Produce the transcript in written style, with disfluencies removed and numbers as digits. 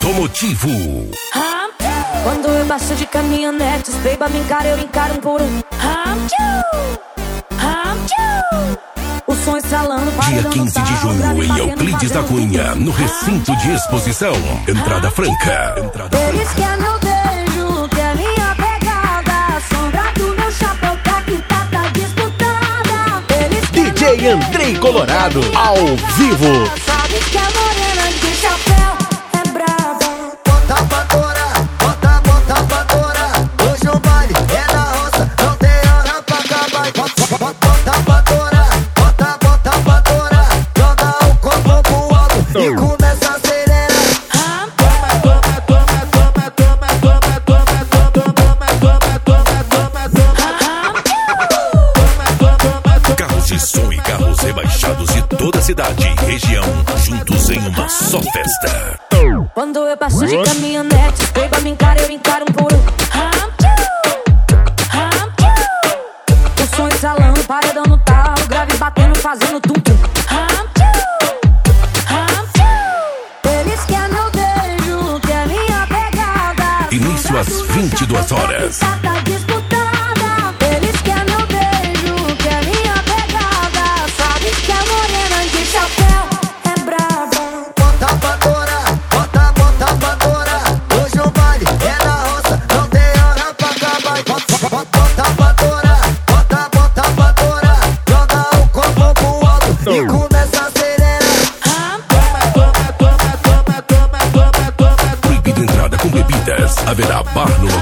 automotivo. Quando eu passo de caminhonete, os beba me encaram, eu encaro um por um. O som estralando, Dia 15 de junho, em Euclides da Cunha, no recinto de exposição. Entrada franca. Eles querem meu beijo, quer minha pegada. Sombra do meu chapéu, tá disputada. DJ Andrei Colorado, ao vivo. Sabe que a morena de chapéu é brava. Bota pra torar, bota pra torar. Hoje o baile é na roça, não tem hora pra acabar. Bota pra torar, bota pra torar. Joga o corpo pro alto e começa a acelerar. Carros de som e carros rebaixados de toda a cidade e região, juntos em uma só festa. Quando eu passo de caminhonete, os beba me encaram, eu encaro um por um. O som estralando, paredão no tal, grave batendo, fazendo tum-tum. Eles querem meu beijo, quer minha pegada. Início às 22 horas. Tá disputada. Eles querem meu beijo, quer minha pegada. Sabe que a morena de chapéu é brava. Bota pra torar, bota pra torar. Hoje o baile é na roça, não tem hora pra acabar. Bota pra torar, bota pra torar. Joga o corpo pro alto e começa a acelerar. Proibido entrada com bebidas. Haverá bar no local.